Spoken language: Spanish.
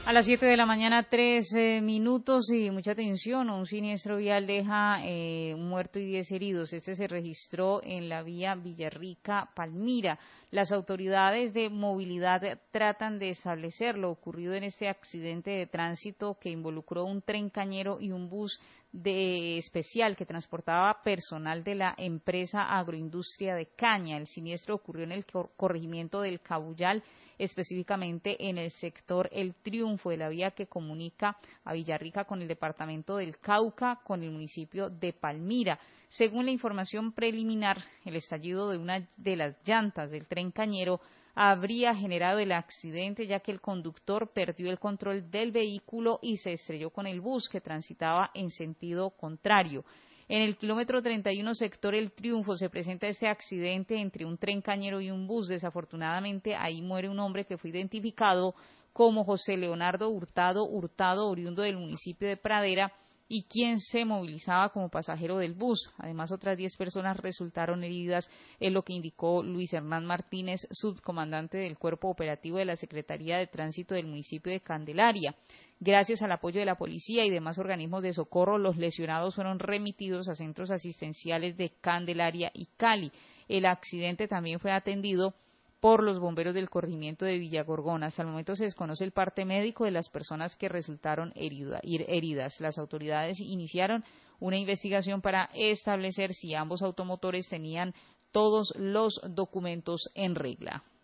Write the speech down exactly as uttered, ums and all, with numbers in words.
A las siete de la mañana, tres eh, minutos y mucha atención. Un siniestro vial deja eh, un muerto y diez heridos. Este se registró en la vía Villarrica-Palmira. Las autoridades de movilidad tratan de establecer lo ocurrido en este accidente de tránsito que involucró un tren cañero y un bus de especial que transportaba personal de la empresa Agroindustria de Caña. El siniestro ocurrió en el corregimiento del Cabullal, específicamente en el sector El Triunfo de la vía que comunica a Villarrica con el departamento del Cauca con el municipio de Palmira. Según la información preliminar, el estallido de una de las llantas del tren cañero habría generado el accidente, ya que el conductor perdió el control del vehículo y se estrelló con el bus que transitaba en sentido contrario. En el kilómetro treinta y uno, sector El Triunfo, se presenta este accidente entre un tren cañero y un bus. Desafortunadamente, ahí muere un hombre que fue identificado como José Leonardo Hurtado Hurtado, oriundo del municipio de Pradera, y quien se movilizaba como pasajero del bus. Además, otras diez personas resultaron heridas, es lo que indicó Luis Hernán Martínez, subcomandante del Cuerpo Operativo de la Secretaría de Tránsito del municipio de Candelaria. Gracias al apoyo de la policía y demás organismos de socorro, los lesionados fueron remitidos a centros asistenciales de Candelaria y Cali. El accidente también fue atendido por los bomberos del corregimiento de Villagorgona. Hasta el momento se desconoce el parte médico de las personas que resultaron herida, heridas. Las autoridades iniciaron una investigación para establecer si ambos automotores tenían todos los documentos en regla.